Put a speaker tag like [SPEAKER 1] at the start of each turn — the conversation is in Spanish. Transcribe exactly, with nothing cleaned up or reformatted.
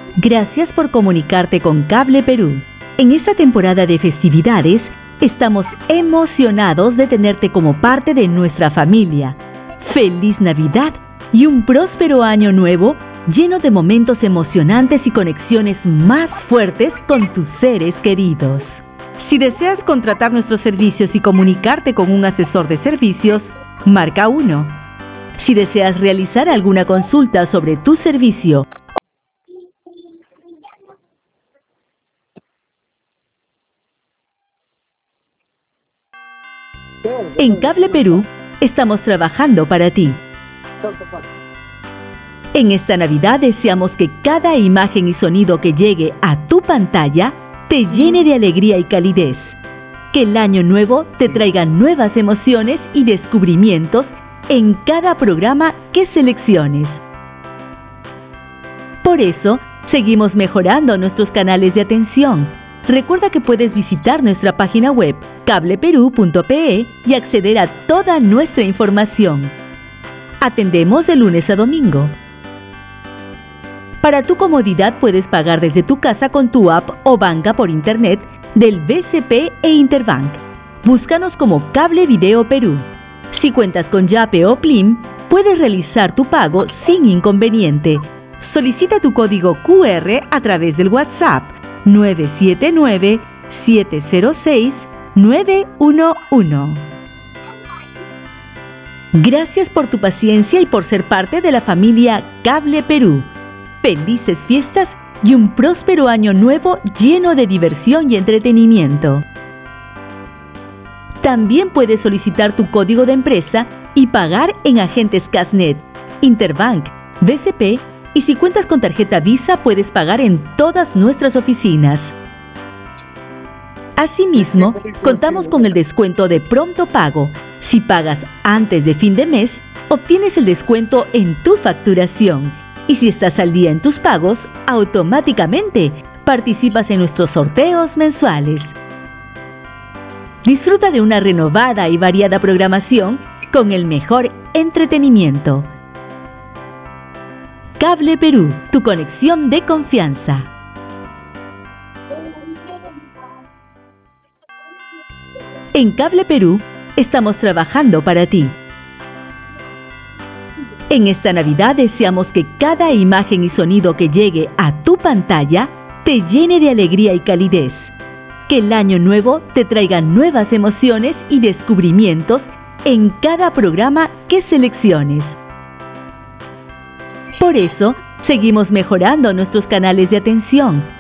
[SPEAKER 1] Gracias por comunicarte con Cable Perú. En esta temporada de festividades, estamos emocionados de tenerte como parte de nuestra familia. ¡Feliz Navidad y un próspero año nuevo lleno de momentos emocionantes y conexiones más fuertes con tus seres queridos! Si deseas contratar nuestros servicios y comunicarte con un asesor de servicios, marca uno. Si deseas realizar alguna consulta sobre tu servicio, en Cable Perú estamos trabajando para ti. En esta Navidad deseamos que cada imagen y sonido que llegue a tu pantalla te llene de alegría y calidez. Que el año nuevo te traiga nuevas emociones y descubrimientos en cada programa que selecciones. Por eso, seguimos mejorando nuestros canales de atención. Recuerda que puedes visitar nuestra página web cable perú punto pe y acceder a toda nuestra información. Atendemos de lunes a domingo. Para tu comodidad puedes pagar desde tu casa con tu app o banca por internet del B C P e Interbank. Búscanos como Cable Video Perú. Si cuentas con Yape o Plim, puedes realizar tu pago sin inconveniente. Solicita tu código Q R a través del WhatsApp nueve siete nueve, siete cero seis, nueve uno uno. Gracias por tu paciencia y por ser parte de la familia Cable Perú. Felices fiestas y un próspero año nuevo lleno de diversión y entretenimiento. También puedes solicitar tu código de empresa y pagar en agentes Casnet, Interbank, B C P y si cuentas con tarjeta Visa puedes pagar en todas nuestras oficinas. Asimismo, contamos con el descuento de pronto pago. Si pagas antes de fin de mes, obtienes el descuento en tu facturación. Y si estás al día en tus pagos, automáticamente participas en nuestros sorteos mensuales. Disfruta de una renovada y variada programación con el mejor entretenimiento. Cable Perú, tu conexión de confianza. En Cable Perú estamos trabajando para ti. En esta Navidad deseamos que cada imagen y sonido que llegue a tu pantalla te llene de alegría y calidez. Que el año nuevo te traiga nuevas emociones y descubrimientos en cada programa que selecciones. Por eso, seguimos mejorando nuestros canales de atención.